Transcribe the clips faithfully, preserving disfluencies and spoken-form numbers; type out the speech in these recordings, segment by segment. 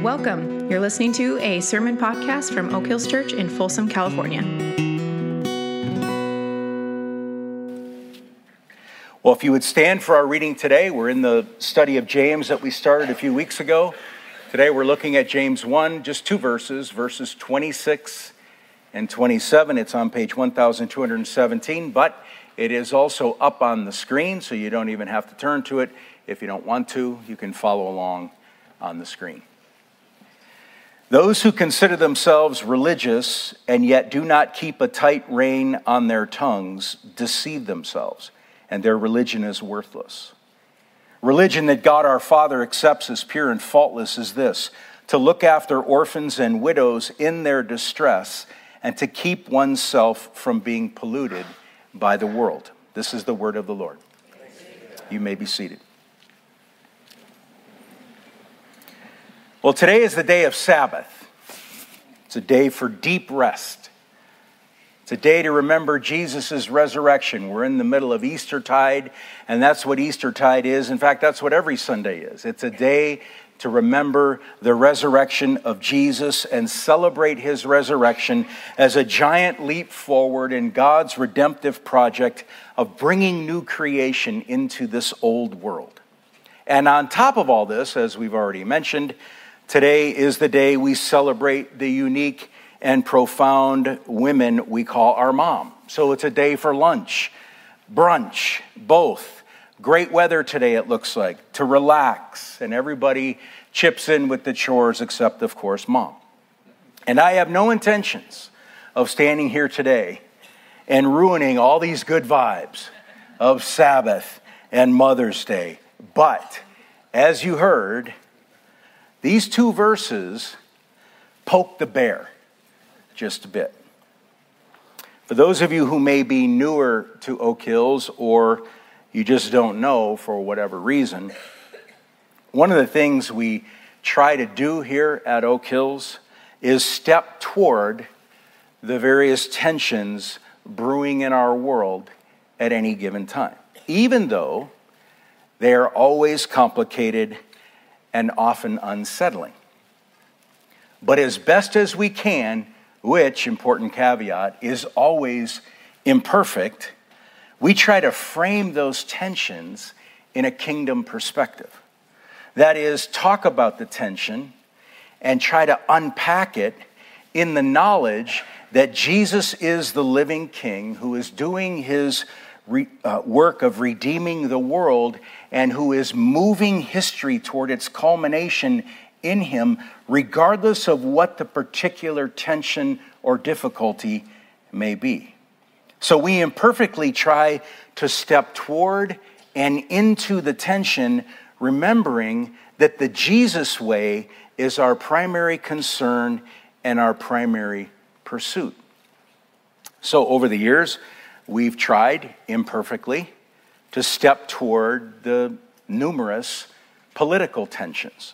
Welcome. You're listening to a sermon podcast from Oak Hills Church in Folsom, California. Well, if you would stand for our reading today, we're in the study of James that we started a few weeks ago. Today we're looking at James one, just two verses, verses twenty-six and twenty-seven. It's on page one thousand two hundred seventeen, but it is also up on the screen, so you don't even have to turn to it. If you don't want to, you can follow along on the screen. Those who consider themselves religious and yet do not keep a tight rein on their tongues deceive themselves, and their religion is worthless. Religion that God our Father accepts as pure and faultless is this: to look after orphans and widows in their distress and to keep oneself from being polluted by the world. This is the word of the Lord. You may be seated. Well, today is the day of Sabbath. It's a day for deep rest. It's a day to remember Jesus' resurrection. We're in the middle of Eastertide, and that's what Eastertide is. In fact, that's what every Sunday is. It's a day to remember the resurrection of Jesus and celebrate his resurrection as a giant leap forward in God's redemptive project of bringing new creation into this old world. And on top of all this, as we've already mentioned, today is the day we celebrate the unique and profound women we call our mom. So it's a day for lunch, brunch, both. Great weather today, it looks like, to relax, and everybody chips in with the chores except, of course, mom. And I have no intentions of standing here today and ruining all these good vibes of Sabbath and Mother's Day. But, as you heard, these two verses poke the bear just a bit. For those of you who may be newer to Oak Hills, or you just don't know for whatever reason, one of the things we try to do here at Oak Hills is step toward the various tensions brewing in our world at any given time, even though they are always complicated and often unsettling. But as best as we can, which, important caveat, is always imperfect, we try to frame those tensions in a kingdom perspective. That is, talk about the tension and try to unpack it in the knowledge that Jesus is the living King who is doing his re, uh, work of redeeming the world and who is moving history toward its culmination in him, regardless of what the particular tension or difficulty may be. So we imperfectly try to step toward and into the tension, remembering that the Jesus way is our primary concern and our primary pursuit. So over the years, we've tried imperfectly to step toward the numerous political tensions,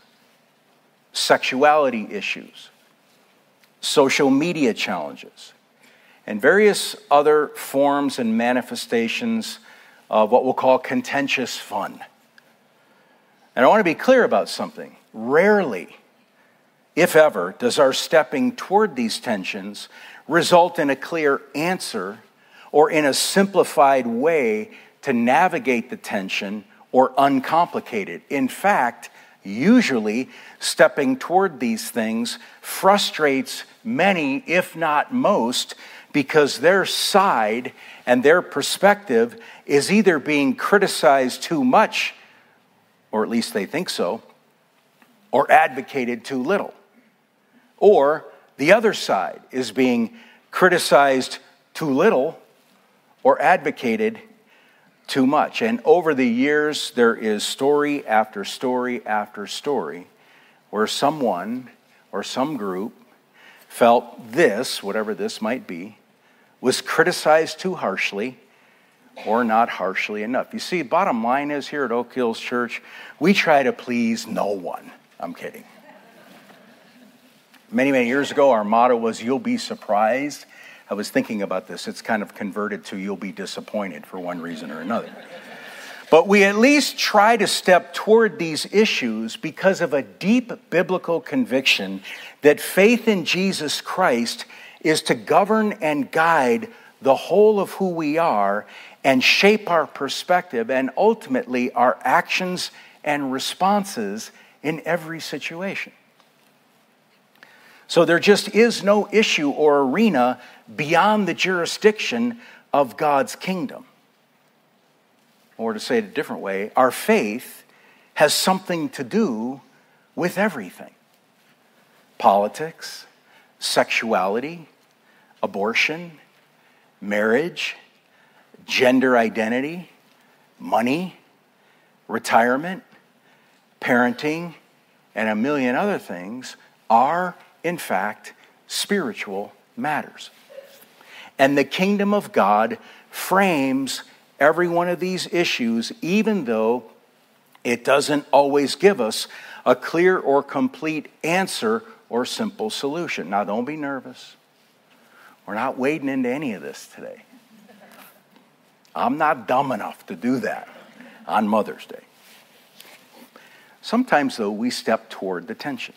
sexuality issues, social media challenges, and various other forms and manifestations of what we'll call contentious fun. And I want to be clear about something. Rarely, if ever, does our stepping toward these tensions result in a clear answer or in a simplified way to navigate the tension or uncomplicate it. In fact, usually, stepping toward these things frustrates many, if not most, because their side and their perspective is either being criticized too much, or at least they think so, or advocated too little. Or the other side is being criticized too little or advocated too much. And over the years, there is story after story after story where someone or some group felt this, whatever this might be, was criticized too harshly or not harshly enough. You see, bottom line is here at Oak Hills Church, we try to please no one. I'm kidding. Many, many years ago, our motto was, "You'll be surprised." I was thinking about this. It's kind of converted to "you'll be disappointed" for one reason or another. But we at least try to step toward these issues because of a deep biblical conviction that faith in Jesus Christ is to govern and guide the whole of who we are and shape our perspective and ultimately our actions and responses in every situation. So there just is no issue or arena beyond the jurisdiction of God's kingdom. Or to say it a different way, our faith has something to do with everything. Politics, sexuality, abortion, marriage, gender identity, money, retirement, parenting, and a million other things are, in fact, spiritual matters. And the kingdom of God frames every one of these issues, even though it doesn't always give us a clear or complete answer or simple solution. Now, don't be nervous. We're not wading into any of this today. I'm not dumb enough to do that on Mother's Day. Sometimes, though, we step toward the tension.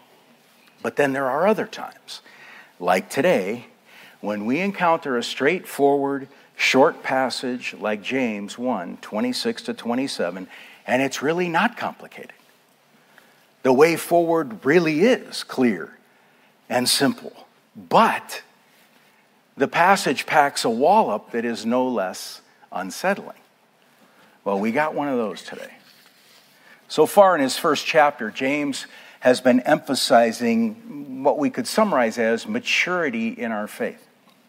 But then there are other times, like today, when we encounter a straightforward, short passage like James one, twenty-six to twenty-seven, and it's really not complicated. The way forward really is clear and simple. But the passage packs a wallop that is no less unsettling. Well, we got one of those today. So far in his first chapter, James has been emphasizing what we could summarize as maturity in our faith.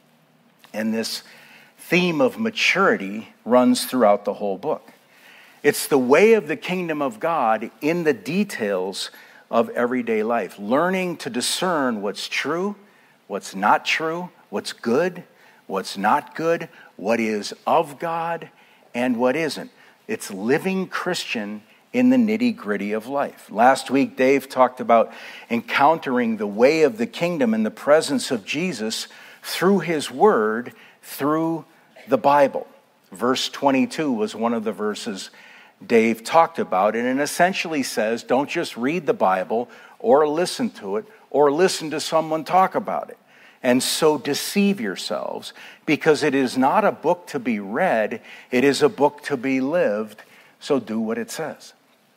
And this theme of maturity runs throughout the whole book. It's the way of the kingdom of God in the details of everyday life, learning to discern what's true, what's not true, what's good, what's not good, what is of God, and what isn't. It's living Christian in the nitty-gritty of life. Last week, Dave talked about encountering the way of the kingdom in the presence of Jesus through his word, through the Bible. Verse twenty-two was one of the verses Dave talked about, and it essentially says, don't just read the Bible or listen to it or listen to someone talk about it and so deceive yourselves, because it is not a book to be read, it is a book to be lived, so do what it says.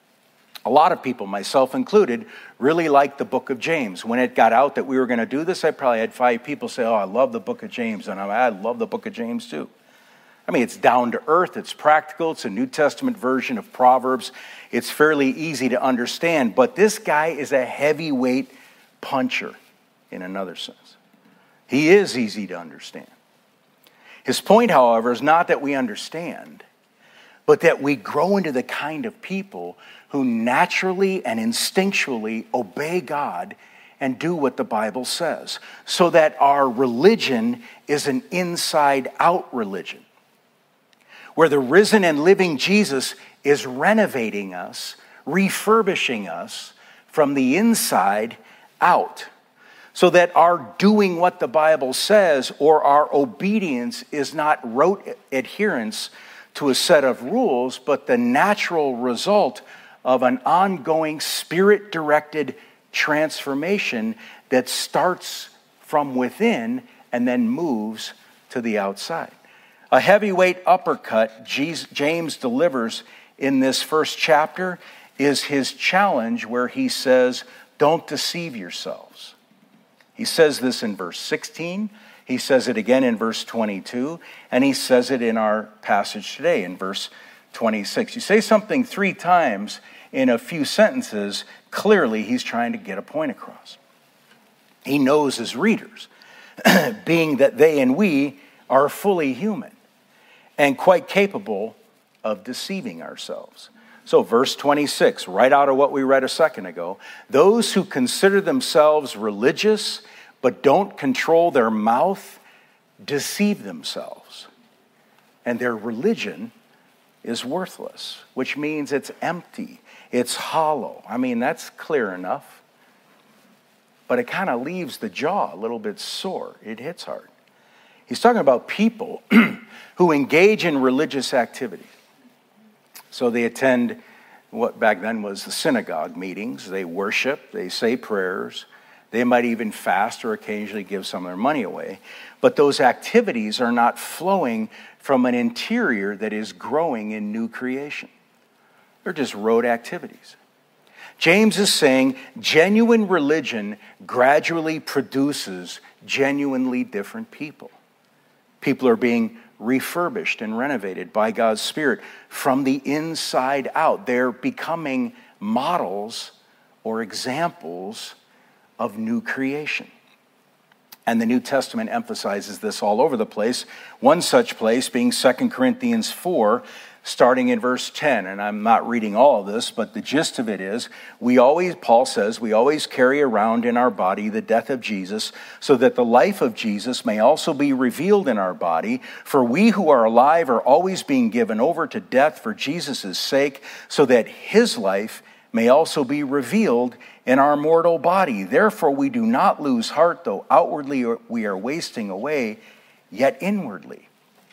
A lot of people, myself included, really liked the book of James. When it got out that we were going to do this, I probably had five people say, oh, I love the book of James, and I love the book of James too. I mean, it's down to earth, it's practical, it's a New Testament version of Proverbs. It's fairly easy to understand, but this guy is a heavyweight puncher in another sense. He is easy to understand. His point, however, is not that we understand, but that we grow into the kind of people who naturally and instinctually obey God and do what the Bible says, so that our religion is an inside-out religion, where the risen and living Jesus is renovating us, refurbishing us from the inside out, so that our doing what the Bible says or our obedience is not rote adherence to a set of rules, but the natural result of an ongoing spirit-directed transformation that starts from within and then moves to the outside. A heavyweight uppercut James delivers in this first chapter is his challenge, where he says, don't deceive yourselves. He says this in verse sixteen, he says it again in verse twenty-two, and he says it in our passage today in verse twenty-six. You say something three times in a few sentences, clearly he's trying to get a point across. He knows his readers, being that they and we are fully human and quite capable of deceiving ourselves. So verse twenty-six, right out of what we read a second ago, those who consider themselves religious but don't control their mouth deceive themselves, and their religion is worthless, which means it's empty, it's hollow. I mean, that's clear enough, but it kind of leaves the jaw a little bit sore. It hits hard. He's talking about people who engage in religious activity. So they attend what back then was the synagogue meetings. They worship, they say prayers. They might even fast or occasionally give some of their money away. But those activities are not flowing from an interior that is growing in new creation. They're just rote activities. James is saying genuine religion gradually produces genuinely different people. People are being refurbished and renovated by God's Spirit from the inside out. They're becoming models or examples of new creation. And the New Testament emphasizes this all over the place. One such place being Second Corinthians four, starting in verse ten. And I'm not reading all of this, but the gist of it is, we always, Paul says, we always carry around in our body the death of Jesus, so that the life of Jesus may also be revealed in our body. For we who are alive are always being given over to death for Jesus' sake, so that his life may also be revealed in our mortal body. Therefore we do not lose heart, though outwardly we are wasting away, yet inwardly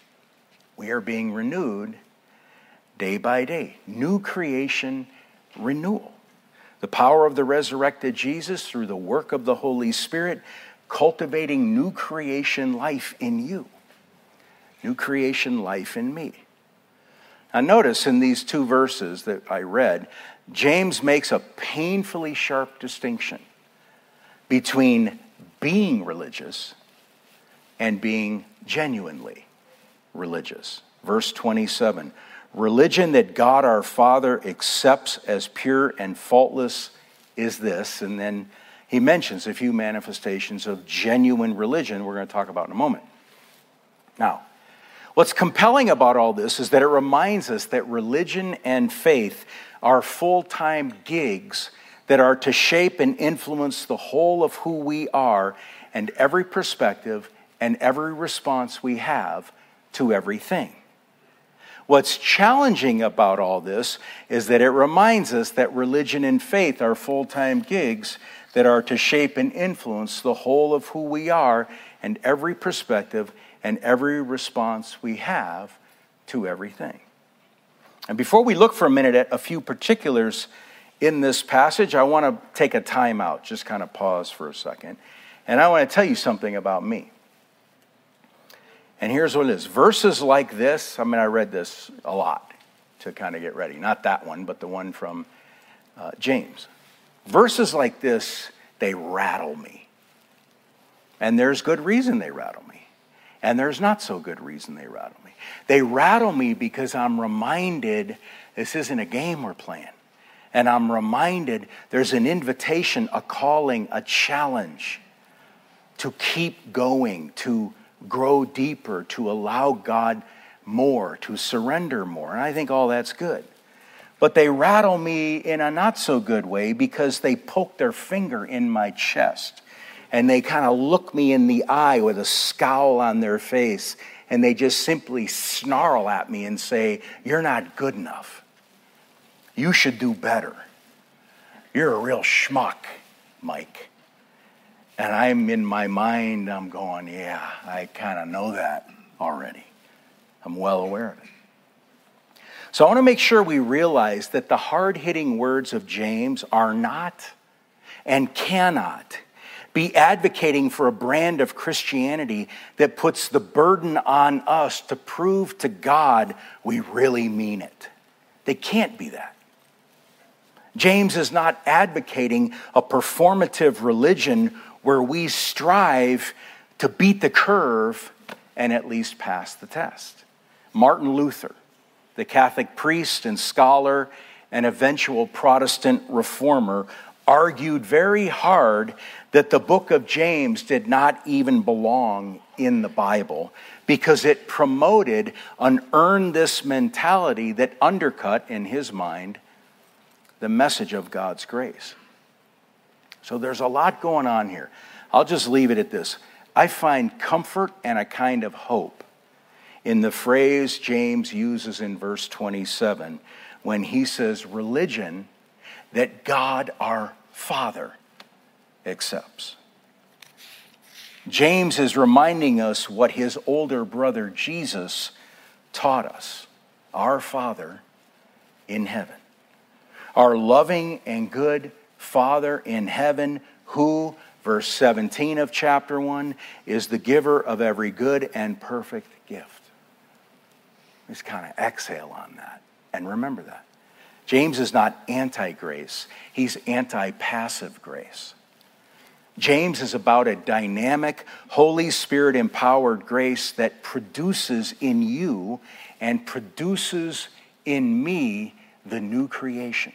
we are being renewed day by day. New creation renewal. The power of the resurrected Jesus through the work of the Holy Spirit, cultivating new creation life in you. New creation life in me. Now notice in these two verses that I read, James makes a painfully sharp distinction between being religious and being genuinely religious. Verse twenty-seven, religion that God our Father accepts as pure and faultless is this. And then he mentions a few manifestations of genuine religion we're going to talk about in a moment. Now, what's compelling about all this is that it reminds us that religion and faith are full-time gigs that are to shape and influence the whole of who we are and every perspective and every response we have to everything. What's challenging about all this is that it reminds us that religion and faith are full-time gigs that are to shape and influence the whole of who we are and every perspective and every response we have to everything. And before we look for a minute at a few particulars in this passage, I want to take a time out, just kind of pause for a second. And I want to tell you something about me. And here's what it is. Verses like this, I mean, I read this a lot to kind of get ready. Not that one, but the one from uh, James. Verses like this, they rattle me. And there's good reason they rattle me. And there's not so good reason they rattle me. They rattle me because I'm reminded this isn't a game we're playing. And I'm reminded there's an invitation, a calling, a challenge to keep going, to grow deeper, to allow God more, to surrender more. And I think all that's good. But they rattle me in a not so good way because they poke their finger in my chest. And they kind of look me in the eye with a scowl on their face. And they just simply snarl at me and say, you're not good enough. You should do better. You're a real schmuck, Mike. And I'm in my mind, I'm going, yeah, I kind of know that already. I'm well aware of it. So I want to make sure we realize that the hard-hitting words of James are not and cannot be advocating for a brand of Christianity that puts the burden on us to prove to God we really mean it. They can't be that. James is not advocating a performative religion where we strive to beat the curve and at least pass the test. Martin Luther, the Catholic priest and scholar and eventual Protestant reformer, argued very hard that the book of James did not even belong in the Bible because it promoted an earn this mentality that undercut, in his mind, the message of God's grace. So there's a lot going on here. I'll just leave it at this. I find comfort and a kind of hope in the phrase James uses in verse twenty-seven when he says, religion that God our Father accepts. James is reminding us what his older brother Jesus taught us. Our Father in heaven. Our loving and good Father in heaven, who, verse seventeen of chapter one, is the giver of every good and perfect gift. Just kind of exhale on that and remember that. James is not anti-grace. He's anti-passive grace. James is about a dynamic, Holy Spirit-empowered grace that produces in you and produces in me the new creation.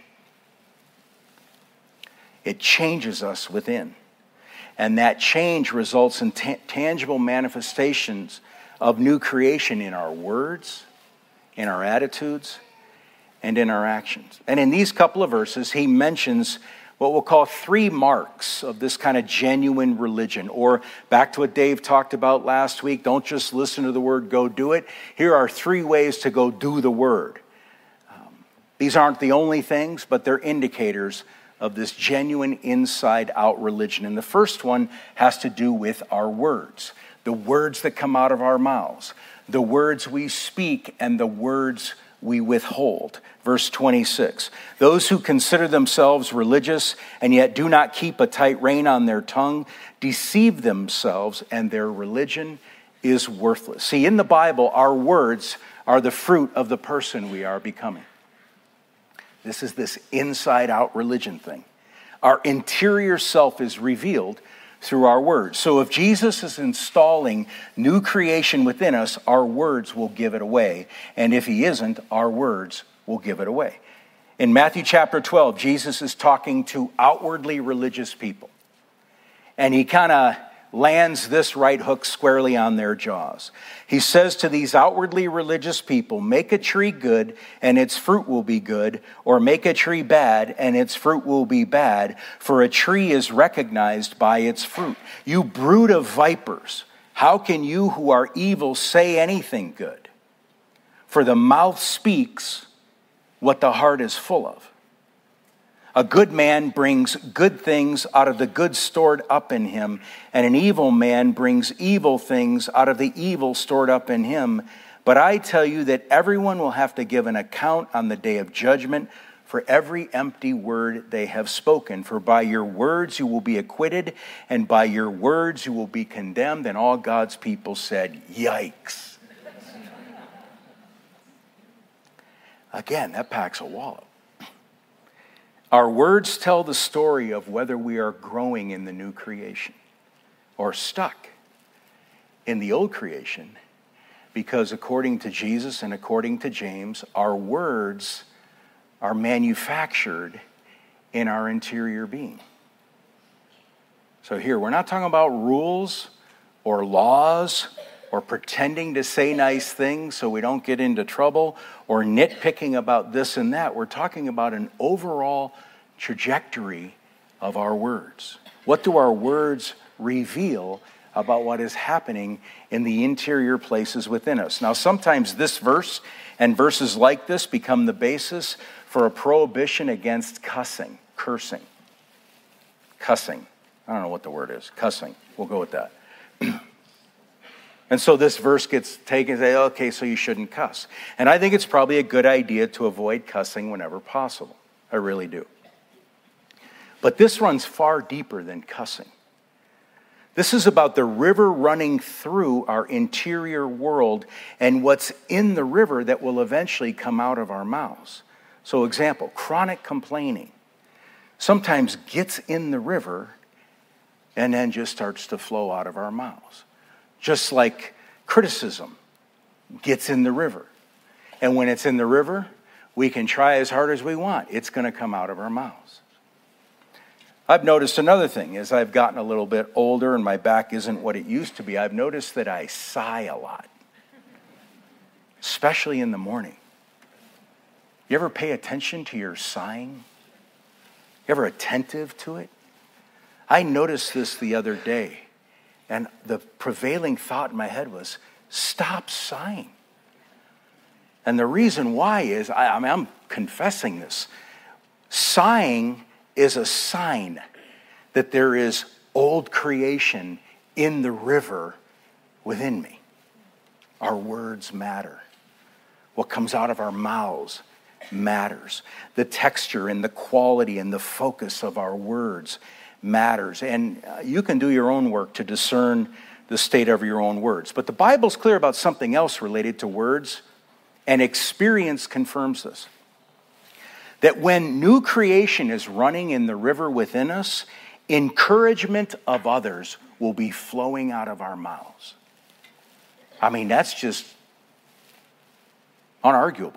It changes us within. And that change results in ta- tangible manifestations of new creation in our words, in our attitudes, and in our actions. And in these couple of verses, he mentions what we'll call three marks of this kind of genuine religion. Or back to what Dave talked about last week, don't just listen to the word, go do it. Here are three ways to go do the word. Um, these aren't the only things, but they're indicators of this genuine inside-out religion. And the first one has to do with our words, the words that come out of our mouths, the words we speak and the words we withhold. Verse twenty-six, those who consider themselves religious and yet do not keep a tight rein on their tongue deceive themselves, and their religion is worthless. See, in the Bible, our words are the fruit of the person we are becoming. This is this inside-out religion thing. Our interior self is revealed through our words. So if Jesus is installing new creation within us, our words will give it away. And if he isn't, our words will give it away. In Matthew chapter twelve, Jesus is talking to outwardly religious people. And he kind of lands this right hook squarely on their jaws. He says to these outwardly religious people, make a tree good and its fruit will be good, or make a tree bad and its fruit will be bad, for a tree is recognized by its fruit. You brood of vipers, how can you who are evil say anything good? For the mouth speaks what the heart is full of. A good man brings good things out of the good stored up in him, and an evil man brings evil things out of the evil stored up in him. But I tell you that everyone will have to give an account on the day of judgment for every empty word they have spoken. For by your words you will be acquitted, and by your words you will be condemned. And all God's people said, yikes. Again, that packs a wallop. Our words tell the story of whether we are growing in the new creation or stuck in the old creation, because according to Jesus and according to James, our words are manufactured in our interior being. So here, we're not talking about rules or laws or pretending to say nice things so we don't get into trouble, or nitpicking about this and that. We're talking about an overall trajectory of our words. What do our words reveal about what is happening in the interior places within us? Now, sometimes this verse and verses like this become the basis for a prohibition against cussing, cursing. Cussing. I don't know what the word is. Cussing. We'll go with that. And so this verse gets taken and say, okay, so you shouldn't cuss. And I think it's probably a good idea to avoid cussing whenever possible. I really do. But this runs far deeper than cussing. This is about the river running through our interior world and what's in the river that will eventually come out of our mouths. So example, chronic complaining sometimes gets in the river and then just starts to flow out of our mouths. Just like criticism gets in the river. And when it's in the river, we can try as hard as we want. It's going to come out of our mouths. I've noticed another thing. As I've gotten a little bit older and my back isn't what it used to be, I've noticed that I sigh a lot. Especially in the morning. You ever pay attention to your sighing? You ever attentive to it? I noticed this the other day. And the prevailing thought in my head was, stop sighing. And the reason why is, I, I mean, I'm confessing this. Sighing is a sign that there is old creation in the river within me. Our words matter. What comes out of our mouths matters. The texture and the quality and the focus of our words matters. And uh, you can do your own work to discern the state of your own words. But the Bible's clear about something else related to words, and experience confirms this. That when new creation is running in the river within us, encouragement of others will be flowing out of our mouths. I mean, that's just unarguable.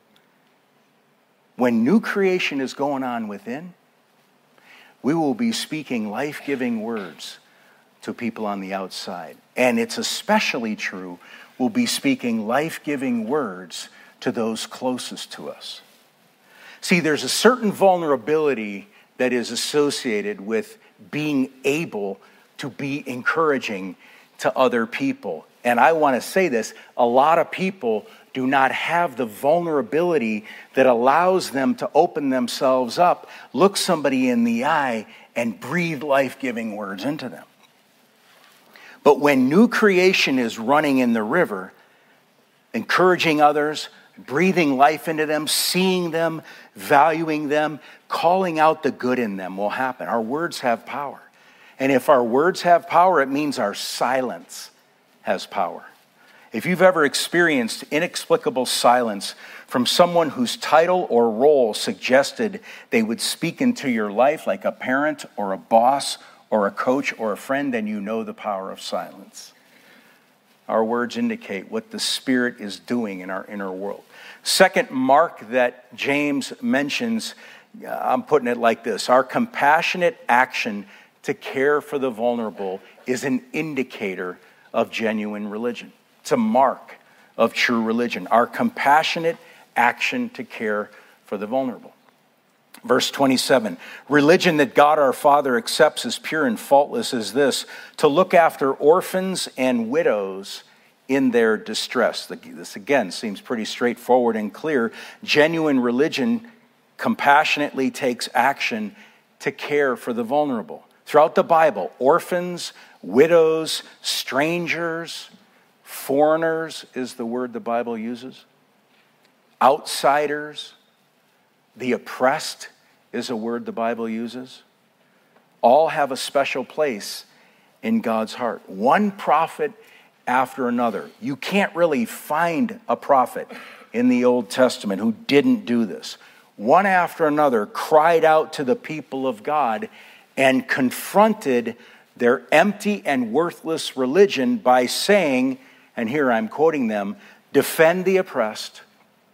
When new creation is going on within, we will be speaking life-giving words to people on the outside. And it's especially true, we'll be speaking life-giving words to those closest to us. See, there's a certain vulnerability that is associated with being able to be encouraging to other people. And I want to say this, a lot of people do not have the vulnerability that allows them to open themselves up, look somebody in the eye, and breathe life-giving words into them. But when new creation is running in the river, encouraging others, breathing life into them, seeing them, valuing them, calling out the good in them will happen. Our words have power. And if our words have power, it means our silence has power. If you've ever experienced inexplicable silence from someone whose title or role suggested they would speak into your life, like a parent or a boss or a coach or a friend, then you know the power of silence. Our words indicate what the Spirit is doing in our inner world. Second mark that James mentions, I'm putting it like this: our compassionate action to care for the vulnerable is an indicator of genuine religion. It's a mark of true religion. Our compassionate action to care for the vulnerable. Verse twenty-seven, religion that God our Father accepts as pure and faultless is this: to look after orphans and widows in their distress. This again seems pretty straightforward and clear. Genuine religion compassionately takes action to care for the vulnerable. Throughout the Bible, orphans, widows, strangers, foreigners is the word the Bible uses. Outsiders, the oppressed is a word the Bible uses. All have a special place in God's heart. One prophet after another. You can't really find a prophet in the Old Testament who didn't do this. One after another cried out to the people of God and confronted their empty and worthless religion by saying, and here I'm quoting them, defend the oppressed,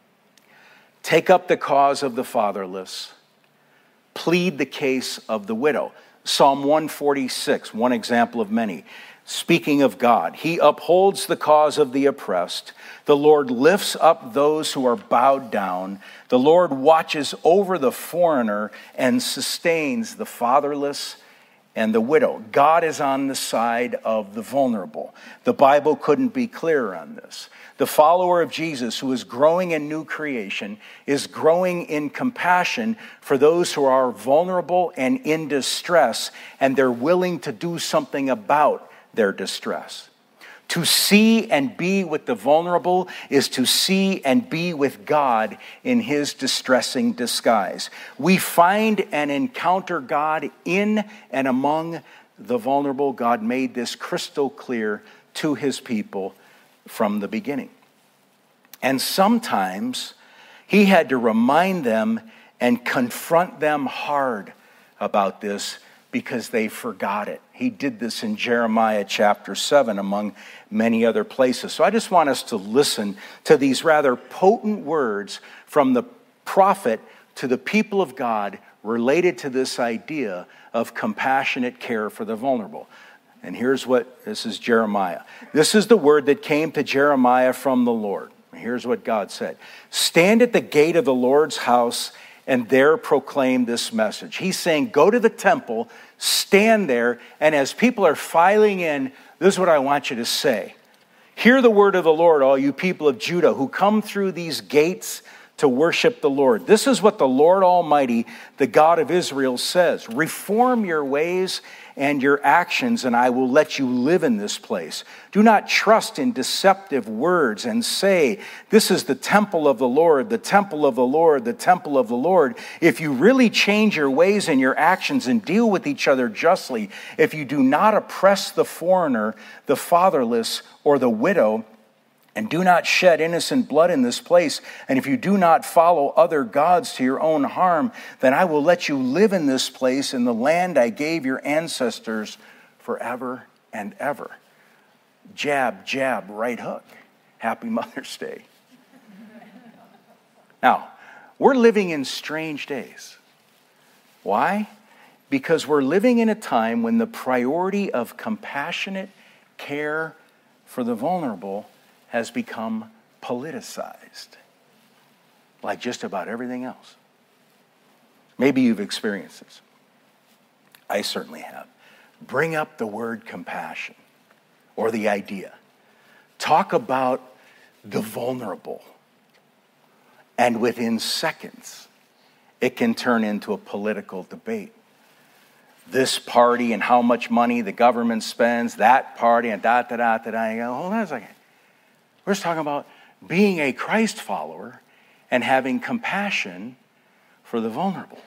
take up the cause of the fatherless, plead the case of the widow. Psalm one forty-six, one example of many. Speaking of God, he upholds the cause of the oppressed. The Lord lifts up those who are bowed down. The Lord watches over the foreigner and sustains the fatherless and the widow. God is on the side of the vulnerable. The Bible couldn't be clearer on this. The follower of Jesus who is growing in new creation is growing in compassion for those who are vulnerable and in distress, and they're willing to do something about their distress. To see and be with the vulnerable is to see and be with God in his distressing disguise. We find and encounter God in and among the vulnerable. God made this crystal clear to his people from the beginning. And sometimes he had to remind them and confront them hard about this because they forgot it. He did this in Jeremiah chapter seven, among many other places. So I just want us to listen to these rather potent words from the prophet to the people of God related to this idea of compassionate care for the vulnerable. And here's what, this is Jeremiah. This is the word that came to Jeremiah from the Lord. Here's what God said. Stand at the gate of the Lord's house and there proclaim this message. He's saying, go to the temple, stand there, and as people are filing in, this is what I want you to say. Hear the word of the Lord, all you people of Judah who come through these gates to worship the Lord. This is what the Lord Almighty, the God of Israel, says. Reform your ways and your actions, and I will let you live in this place. Do not trust in deceptive words and say, this is the temple of the Lord, the temple of the Lord, the temple of the Lord. If you really change your ways and your actions and deal with each other justly, if you do not oppress the foreigner, the fatherless, or the widow, and do not shed innocent blood in this place, and if you do not follow other gods to your own harm, then I will let you live in this place in the land I gave your ancestors forever and ever. Jab, jab, right hook. Happy Mother's Day. Now, we're living in strange days. Why? Because we're living in a time when the priority of compassionate care for the vulnerable has become politicized, like just about everything else. Maybe you've experienced this. I certainly have. Bring up the word compassion or the idea. Talk about the vulnerable. And within seconds, it can turn into a political debate. This party and how much money the government spends, that party and da da da da da. You go, hold on a second. We're just talking about being a Christ follower and having compassion for the vulnerable.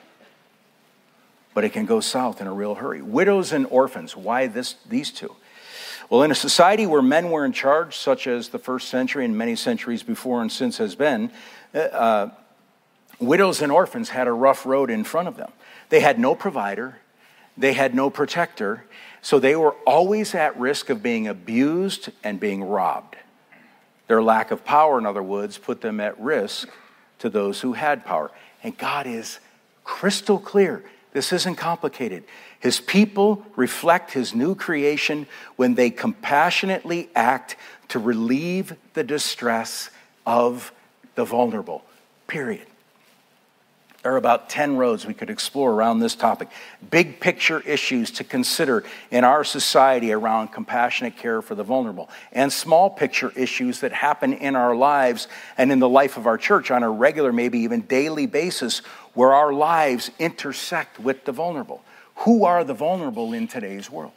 But it can go south in a real hurry. Widows and orphans, why this, these two? Well, in a society where men were in charge, such as the first century and many centuries before and since has been, uh, widows and orphans had a rough road in front of them. They had no provider. They had no protector. So they were always at risk of being abused and being robbed. Their lack of power, in other words, put them at risk to those who had power. And God is crystal clear. This isn't complicated. His people reflect his new creation when they compassionately act to relieve the distress of the vulnerable. Period. There are about ten roads we could explore around this topic. Big picture issues to consider in our society around compassionate care for the vulnerable. And small picture issues that happen in our lives and in the life of our church on a regular, maybe even daily basis, where our lives intersect with the vulnerable. Who are the vulnerable in today's world?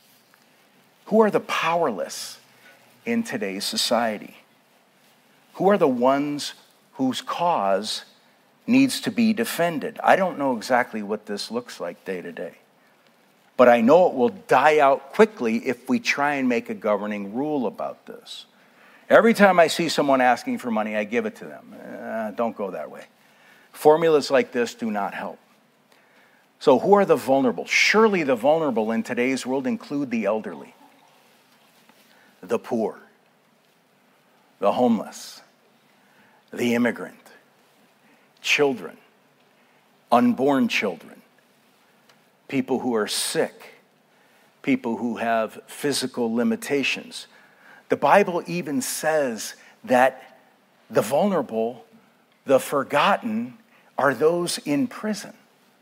Who are the powerless in today's society? Who are the ones whose cause needs to be defended? I don't know exactly what this looks like day to day, but I know it will die out quickly if we try and make a governing rule about this. Every time I see someone asking for money, I give it to them. Uh, don't go that way. Formulas like this do not help. So who are the vulnerable? Surely the vulnerable in today's world include the elderly, the poor, the homeless, the immigrant, children, unborn children, people who are sick, people who have physical limitations. The Bible even says that the vulnerable, the forgotten, are those in prison.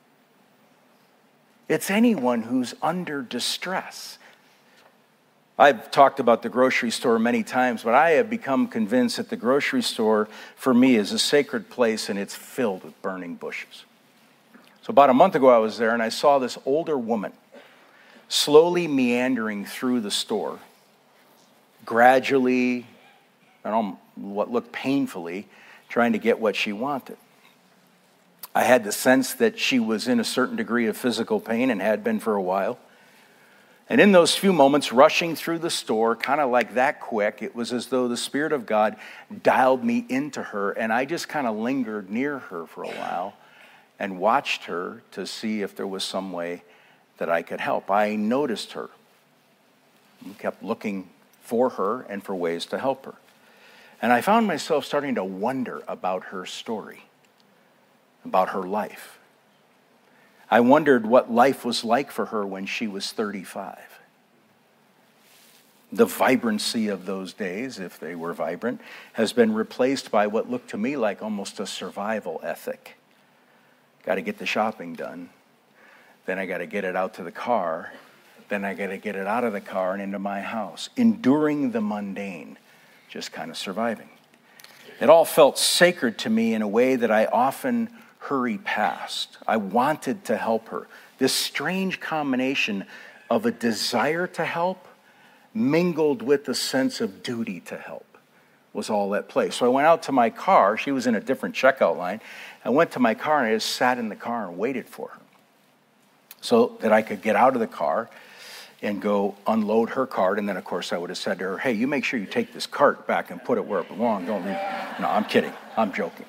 It's anyone who's under distress. I've talked about the grocery store many times, but I have become convinced that the grocery store, for me, is a sacred place, and it's filled with burning bushes. So about a month ago, I was there, and I saw this older woman slowly meandering through the store, gradually, and what looked painfully, trying to get what she wanted. I had the sense that she was in a certain degree of physical pain and had been for a while. And in those few moments, rushing through the store, kind of like that quick, it was as though the Spirit of God dialed me into her, and I just kind of lingered near her for a while and watched her to see if there was some way that I could help. I noticed her and kept looking for her and for ways to help her. And I found myself starting to wonder about her story, about her life. I wondered what life was like for her when she was thirty-five. The vibrancy of those days, if they were vibrant, has been replaced by what looked to me like almost a survival ethic. Got to get the shopping done. Then I got to get it out to the car. Then I got to get it out of the car and into my house. Enduring the mundane, just kind of surviving. It all felt sacred to me in a way that I often hurry past. I wanted to help her. This strange combination of a desire to help mingled with a sense of duty to help was all at play. So I went out to my car. She was in a different checkout line. I went to my car and I just sat in the car and waited for her so that I could get out of the car and go unload her cart. And then, of course, I would have said to her, hey, you make sure you take this cart back and put it where it belongs. Don't leave. No, I'm kidding. I'm joking.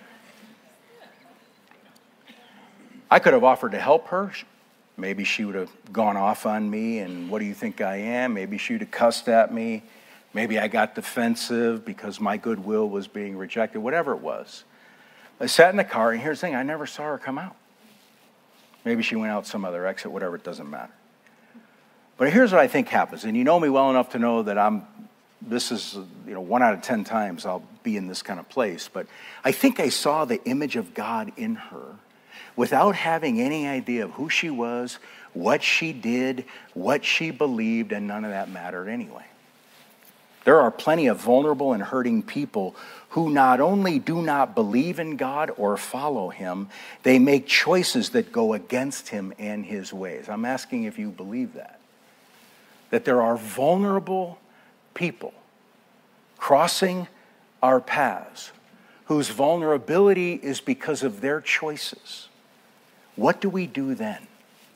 I could have offered to help her. Maybe she would have gone off on me and what do you think I am? Maybe she would have cussed at me. Maybe I got defensive because my goodwill was being rejected. Whatever it was. I sat in the car, and here's the thing. I never saw her come out. Maybe she went out some other exit, whatever. It doesn't matter. But here's what I think happens. And you know me well enough to know that I'm, this is, you know, one out of ten times I'll be in this kind of place. But I think I saw the image of God in her without having any idea of who she was, what she did, what she believed, and none of that mattered anyway. There are plenty of vulnerable and hurting people who not only do not believe in God or follow him, they make choices that go against him and his ways. I'm asking if you believe that. That there are vulnerable people crossing our paths whose vulnerability is because of their choices. What do we do then?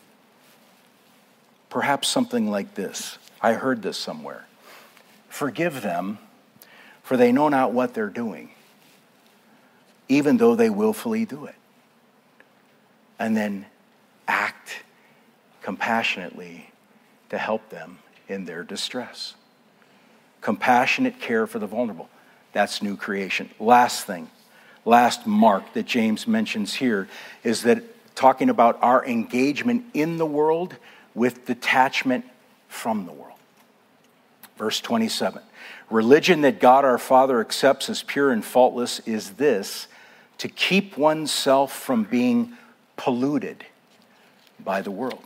Perhaps something like this. I heard this somewhere. Forgive them, for they know not what they're doing, even though they willfully do it. And then act compassionately to help them in their distress. Compassionate care for the vulnerable. That's new creation. Last thing, last mark that James mentions here is that talking about our engagement in the world with detachment from the world. Verse twenty-seven, religion that God our Father accepts as pure and faultless is this, to keep oneself from being polluted by the world.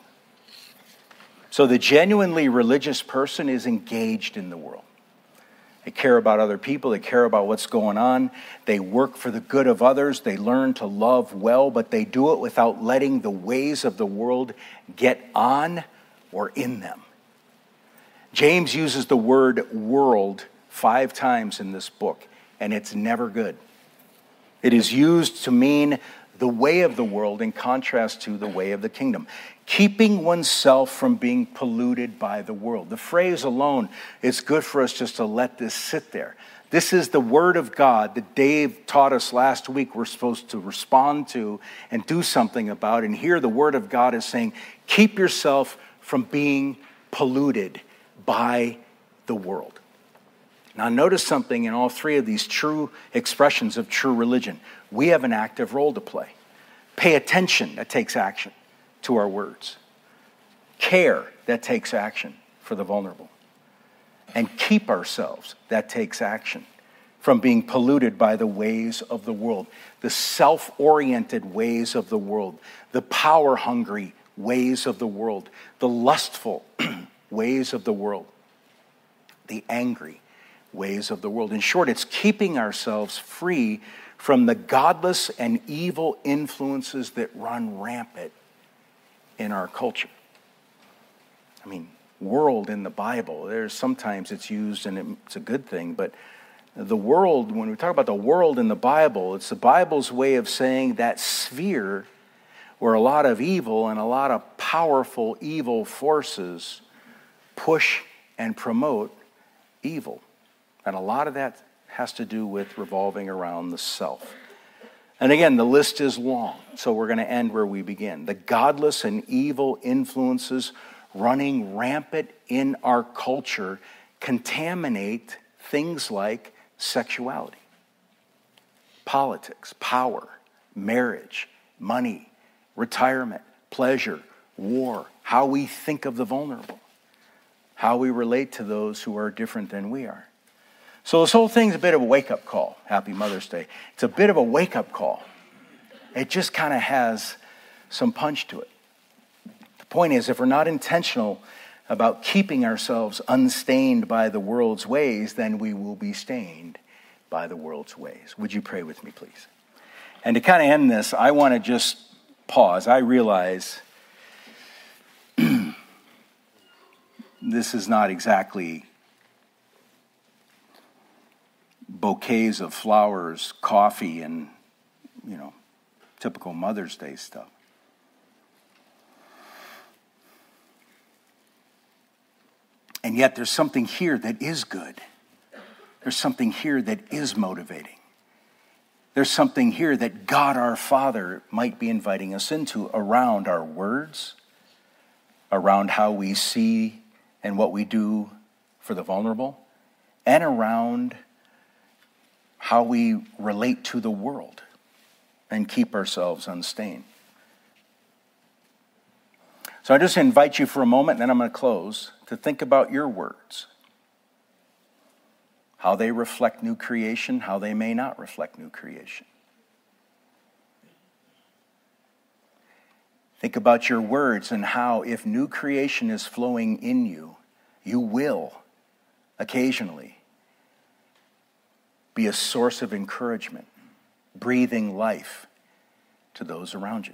So the genuinely religious person is engaged in the world. They care about other people. They care about what's going on. They work for the good of others. They learn to love well, but they do it without letting the ways of the world get on or in them. James uses the word world five times in this book, and it's never good. It is used to mean the way of the world in contrast to the way of the kingdom. Keeping oneself from being polluted by the world. The phrase alone, it's good for us just to let this sit there. This is the word of God that Dave taught us last week we're supposed to respond to and do something about. And here the word of God is saying, keep yourself from being polluted by the world. Now notice something in all three of these true expressions of true religion. We have an active role to play. Pay attention, that takes action to our words. Care, that takes action for the vulnerable. And keep ourselves, that takes action from being polluted by the ways of the world, the self-oriented ways of the world, the power-hungry ways of the world, the lustful ways of the world, the angry ways of the world. In short, it's keeping ourselves free from the godless and evil influences that run rampant in our culture. I mean, world in the Bible, there's sometimes it's used and it's a good thing, but the world, when we talk about the world in the Bible, it's the Bible's way of saying that sphere where a lot of evil and a lot of powerful evil forces push and promote evil. And a lot of that has to do with revolving around the self. And again, the list is long, so we're going to end where we begin. The godless and evil influences running rampant in our culture contaminate things like sexuality, politics, power, marriage, money, retirement, pleasure, war, how we think of the vulnerable, how we relate to those who are different than we are. So this whole thing's a bit of a wake-up call. Happy Mother's Day. It's a bit of a wake-up call. It just kind of has some punch to it. The point is, if we're not intentional about keeping ourselves unstained by the world's ways, then we will be stained by the world's ways. Would you pray with me, please? And to kind of end this, I want to just pause. I realize this is not exactly bouquets of flowers, coffee, and, you know, typical Mother's Day stuff. And yet there's something here that is good. There's something here that is motivating. There's something here that God our Father might be inviting us into around our words, around how we see and what we do for the vulnerable, and around how we relate to the world and keep ourselves unstained. So I just invite you for a moment, and then I'm going to close, to think about your words. How they reflect new creation, how they may not reflect new creation. Think about your words and how, if new creation is flowing in you, you will occasionally be a source of encouragement, breathing life to those around you.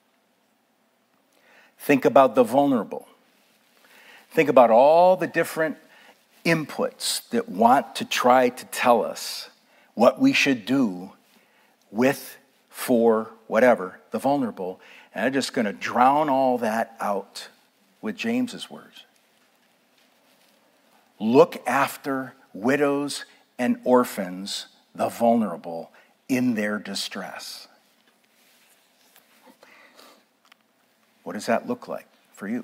Think about the vulnerable. Think about all the different inputs that want to try to tell us what we should do with, for, whatever, the vulnerable. And I'm just going to drown all that out with James's words. Look after widows and orphans, the vulnerable, in their distress. What does that look like for you?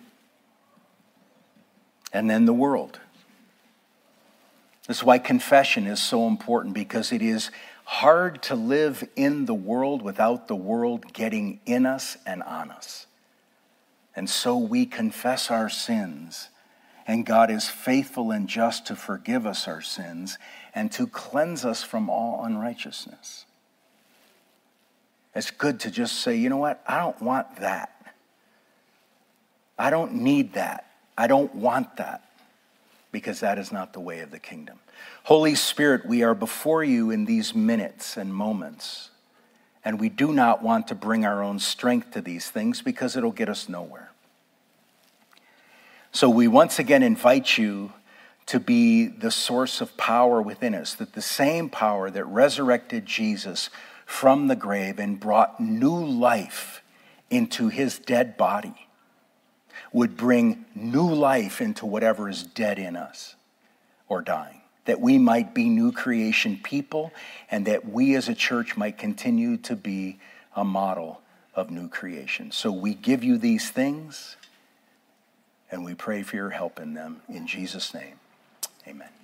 And then the world. This is why confession is so important, because it is hard to live in the world without the world getting in us and on us. And so we confess our sins, and God is faithful and just to forgive us our sins and to cleanse us from all unrighteousness. It's good to just say, you know what? I don't want that. I don't need that. I don't want that. Because that is not the way of the kingdom. Holy Spirit, we are before you in these minutes and moments. And we do not want to bring our own strength to these things, because it'll get us nowhere. So we once again invite you to be the source of power within us, that the same power that resurrected Jesus from the grave and brought new life into his dead body would bring new life into whatever is dead in us or dying. That we might be new creation people, and that we as a church might continue to be a model of new creation. So we give you these things, and we pray for your help in them. In Jesus' name, amen.